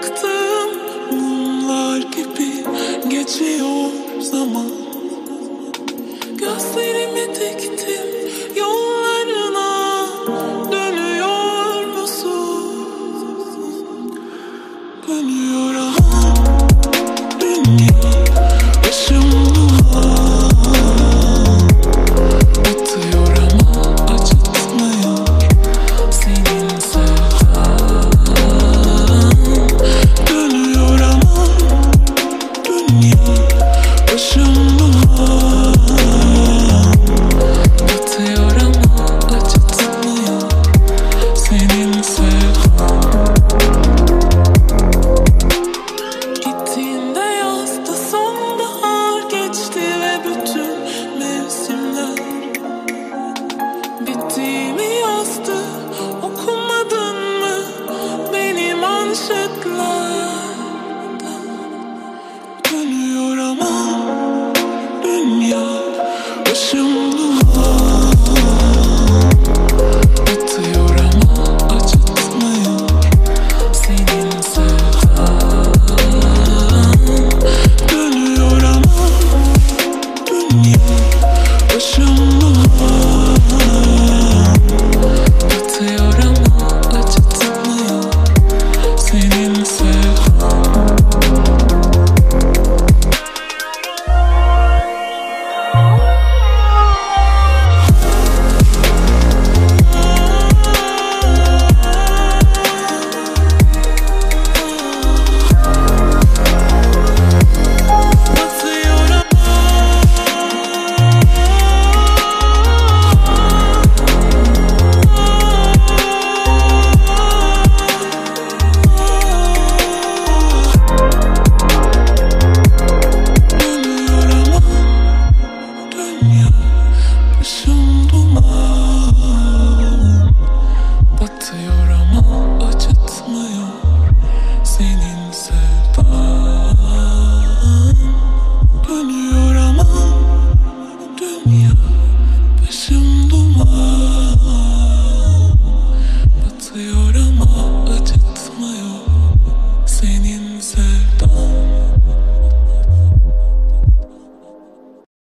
yaktım, mumlar gibi geçiyor zaman. Gözlerimi diktim yollarına, dönüyor musun? Dönüyor ama dünya başım duvar, batıyor ama acıtmıyor senin sevdan. Dönüyor ama dünya başım duvar, batıyor ama acıtmıyor senin sevdan. Gittiğinde yazdı, sonbahar geçti ve bütün mevsimler bittiğimi yazdı. Okumadın mı benim manşet?